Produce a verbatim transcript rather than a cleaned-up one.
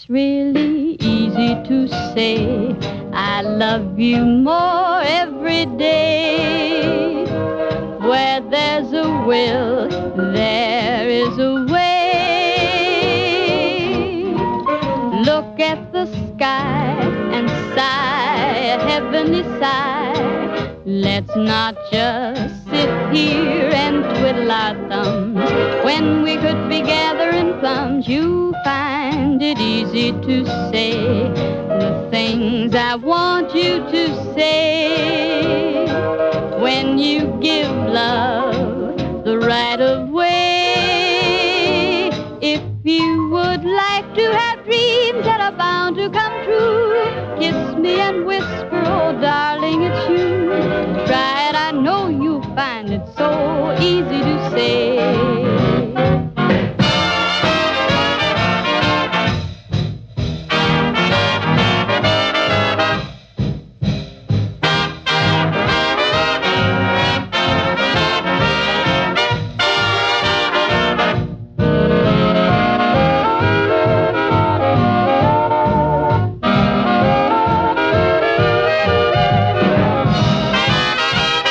It's really easy to say I love you more every day. Where there's a will, there is a way. Look at the sky and sigh a heavenly sigh. Let's not just sit here and twiddle our thumbs when we could be gathering plums. You find it easy to say the things I want you to say when you give love the right of way. If you would like to have dreams that are bound to come true, kiss me and whisper, oh darling, it's you. Try it, I know you'll find it so easy to say.